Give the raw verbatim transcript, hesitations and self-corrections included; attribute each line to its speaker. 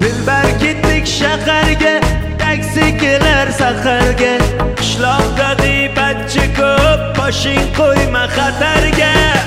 Speaker 1: dilbar ketdik shaharga, taksi kelar saharga. Qishloqda g'iybatchi ko'p, boshing qo'yma xatarga.